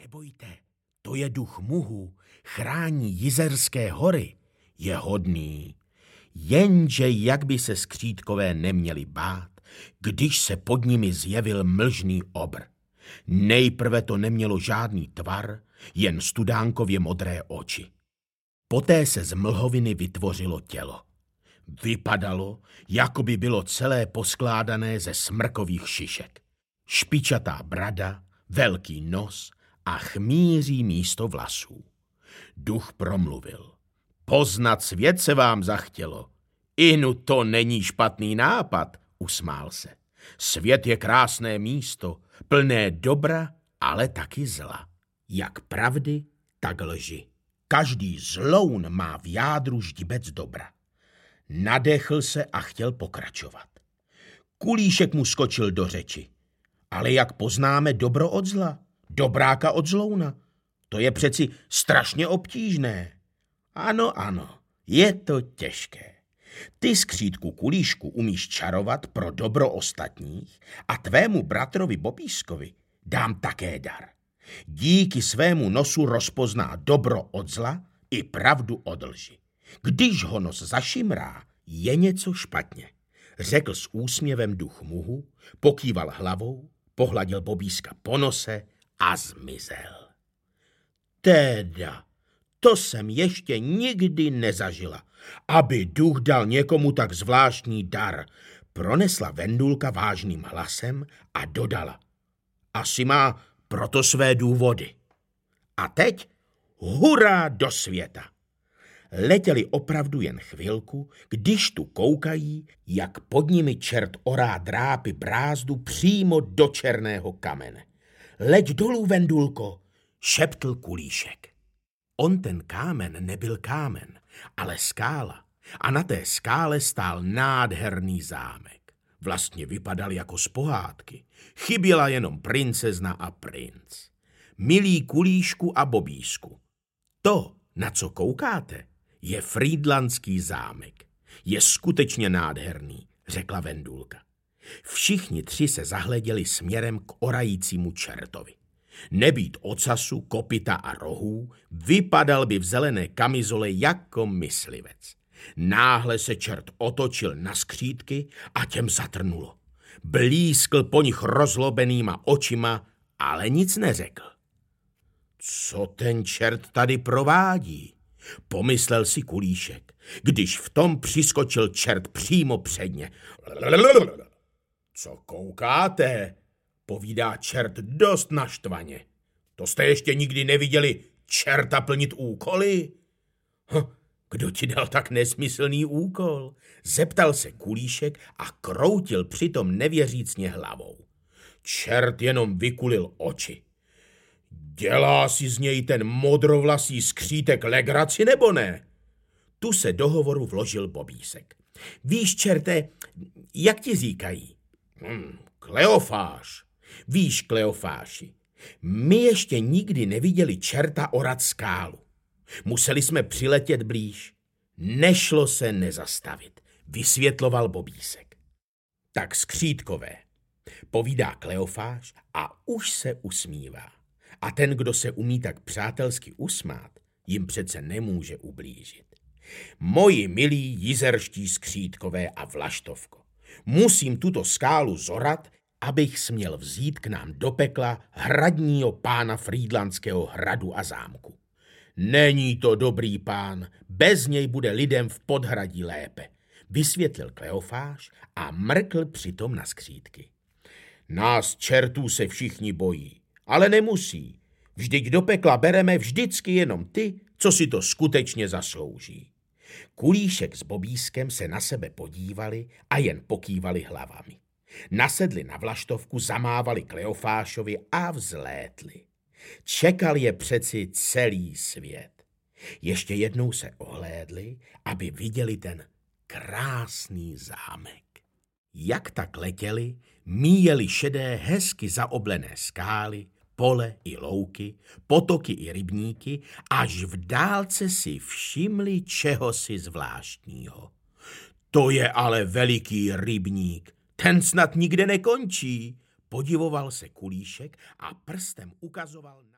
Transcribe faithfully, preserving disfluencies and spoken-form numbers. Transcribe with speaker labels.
Speaker 1: Nebojte, to je duch Muhu, chrání Jizerské hory, je hodný. Jenže jak by se skřítkové neměli bát, když se pod nimi zjevil mlžný obr. Nejprve to nemělo žádný tvar, jen studánkově modré oči. Poté se z mlhoviny vytvořilo tělo. Vypadalo, jako by bylo celé poskládané ze smrkových šišek. Špičatá brada, velký nos a chmýří místo vlasů. Duch promluvil. Poznat svět se vám zachtělo. Inu, to není špatný nápad, usmál se. Svět je krásné místo, plné dobra, ale taky zla. Jak pravdy, tak lži. Každý zloun má v jádru ždibec dobra. Nadechl se a chtěl pokračovat. Kulíšek mu skočil do řeči. Ale jak poznáme dobro od zla, dobráka od zlouna? To je přeci strašně obtížné. Ano, ano, je to těžké. Ty, skřítku Kulíšku, umíš čarovat pro dobro ostatních a tvému bratrovi Bobískovi dám také dar. Díky svému nosu rozpozná dobro od zla i pravdu od lži. Když ho nos zašimrá, je něco špatně, řekl s úsměvem duch Muhu, pokýval hlavou, pohladil Bobíska po nose a zmizel. Teda, to jsem ještě nikdy nezažila, aby duch dal někomu tak zvláštní dar, pronesla Vendulka vážným hlasem a dodala. Asi má proto své důvody. A teď hurá do světa. Letěli opravdu jen chvilku, když tu koukají, jak pod nimi čert orá drápy brázdu přímo do černého kamene. Leď dolů, Vendulko, šeptl Kulíšek. On ten kámen nebyl kámen, ale skála. A na té skále stál nádherný zámek. Vlastně vypadal jako z pohádky. Chyběla jenom princezna a princ. Milí Kulíšku a Bobísku, to, na co koukáte, je Frýdlantský zámek. Je skutečně nádherný, řekla Vendulka. Všichni tři se zahleděli směrem k orajícímu čertovi. Nebýt ocasu, kopyta a rohů, vypadal by v zelené kamizole jako myslivec. Náhle se čert otočil na skřítky a těm zatrnulo. Blízkl po nich rozlobenýma očima, ale nic neřekl. Co ten čert tady provádí? Pomyslel si Kulíšek, když v tom přiskočil čert přímo před ně. Co koukáte? Povídá čert dost naštvaně. To jste ještě nikdy neviděli čerta plnit úkoly? Hm, kdo ti dal tak nesmyslný úkol? Zeptal se Kulíšek a kroutil přitom nevěřícně hlavou. Čert jenom vykulil oči. Dělá si z něj ten modrovlasý skřítek legraci, nebo ne? Tu se do hovoru vložil Bobísek. Víš, čerte, jak ti říkají? Hmm, Kleofáš. Víš, Kleofáši, my ještě nikdy neviděli čerta orat skálu. Museli jsme přiletět blíž. Nešlo se nezastavit, vysvětloval Bobísek. Tak skřítkové, povídá Kleofáš a už se usmívá. A ten, kdo se umí tak přátelsky usmát, jim přece nemůže ublížit. Moji milí jizerští skřítkové a Vlaštovko, musím tuto skálu zorat, abych směl vzít k nám do pekla hradního pána Frýdlantského hradu a zámku. Není to dobrý pán, bez něj bude lidem v podhradí lépe, vysvětlil Kleofáš a mrkl přitom na skřítky. Nás čertů se všichni bojí, ale nemusí. Vždyť do pekla bereme vždycky jenom ty, co si to skutečně zaslouží. Kulíšek s Bobískem se na sebe podívali a jen pokývali hlavami. Nasedli na vlaštovku, zamávali Kleofášovi a vzlétli. Čekal je přeci celý svět. Ještě jednou se ohlédli, aby viděli ten krásný zámek. Jak tak letěli, míjeli šedé, hezky zaoblené skály, pole i louky, potoky i rybníky, až v dálce si všimli čehosi zvláštního. To je ale veliký rybník, ten snad nikde nekončí, podivoval se Kulíšek a prstem ukazoval na...